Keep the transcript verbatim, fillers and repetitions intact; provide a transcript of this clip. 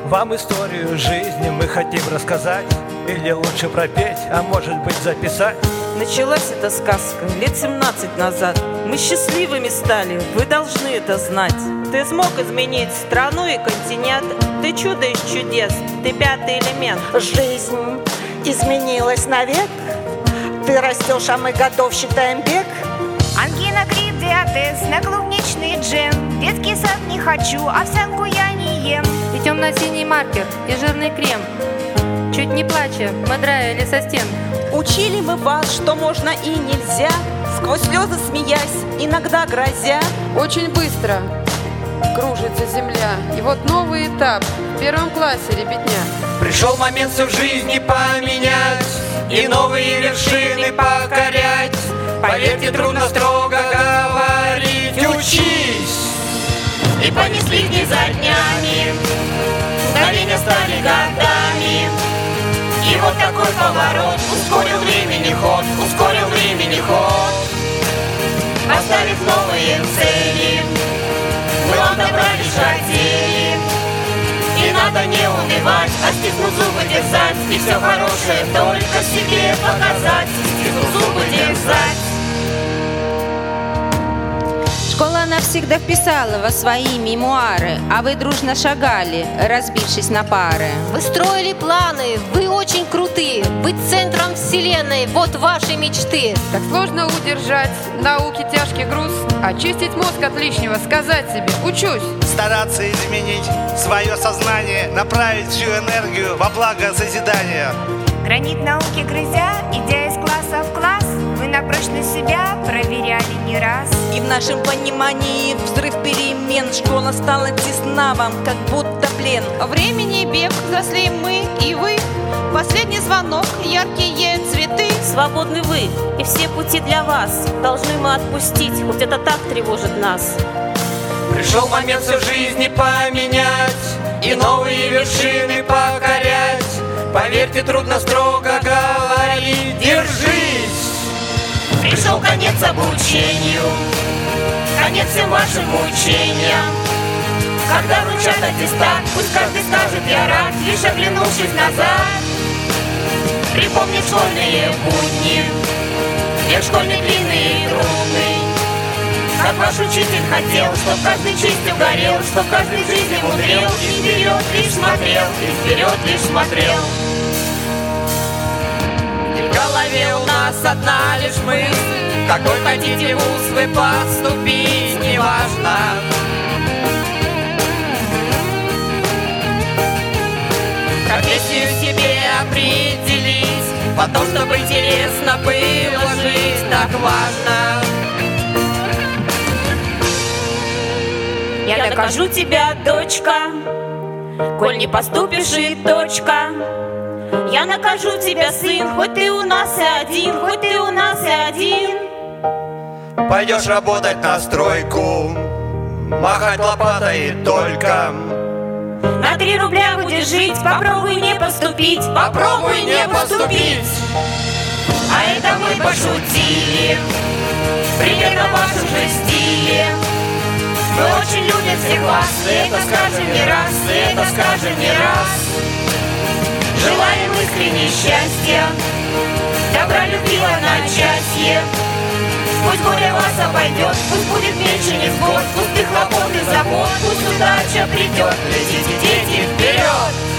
Вам историю жизни мы хотим рассказать, или лучше пропеть, а может быть записать. Началась эта сказка лет семнадцать назад. Мы счастливыми стали, вы должны это знать. Ты смог изменить страну и континент. Ты чудо из чудес, ты пятый элемент. Жизнь изменилась навек. Ты растешь, а мы годов считаем бег. Ангина, грипп, диатез, на клубничный джем. Детский сад не хочу, овсянку я не ем. И темно-синий маркер, и жирный крем. Чуть не плача, мы драили со стен. Учили мы вас, что можно и нельзя, сквозь слезы смеясь, иногда грозя. Очень быстро кружится земля. И вот новый этап в первом классе, ребятня. Пришел момент всю в жизни поменять и новые вершины покорять. Поверьте, трудно строго говорить. Учись! И понесли дни за днями, мгновения стали годами. И вот такой поворот ускорил времени ход, ускорил времени ход. Поставив новые цели, мы вам добра лишь хотели. И надо не унывать, а стиснув зубы держать. И все хорошее только себе показать. Стиснув зубы держать. Школа навсегда вписала во свои мемуары, а вы дружно шагали, разбившись на пары. Вы строили планы, вы очень крутые. Быть центром вселенной, вот ваши мечты. Так сложно удержать науки тяжкий груз, очистить мозг от лишнего, сказать себе «учусь». Стараться изменить свое сознание, направить всю энергию во благо созидания. Гранит науки грызя, идя из класса в класс, вы на прочность себя проверяли не раз. И в нашем понимании взрыв перемен. Школа стала тесна вам, как будто плен. Времени бег, взросли мы и вы. Последний звонок, яркие цветы. Свободны вы, и все пути для вас должны мы отпустить, хоть это так тревожит нас. Пришел момент всю жизни поменять и новые вершины покорять. Поверьте, трудно строго говорить. Держись! Пришел конец обучению, конец всем вашим мучениям. Когда вручат аттестат, пусть каждый скажет «я рад», лишь оглянувшись назад. Припомнив школьные будни, век школьный длинный и трудный. Как ваш учитель хотел, чтоб каждый честью горел, чтоб каждый в жизни мудрел, и вперед лишь смотрел, и вперед лишь смотрел. В голове у нас одна лишь мысль: какой хотите вуз вы поступить, неважно. Профессию себе определить, потом, чтобы интересно было жить, так важно. Я докажу тебя, дочка, коль не поступишь и точка. Я накажу тебя, сын, хоть ты у нас и один, хоть ты у нас и один. Пойдешь работать на стройку, махать лопатой только. На три рубля будешь жить, попробуй не поступить, попробуй не поступить. А это мы пошутили, примерно в вашем же стиле. Мы очень любим всех вас, и это скажем не раз, и это скажем не раз. Желаем искренне счастья, добра, любви, одночасье. Пусть горе вас обойдет, пусть будет меньше невзгод, пустых хлопот и забот, пусть удача придет. Летите, дети, вперед!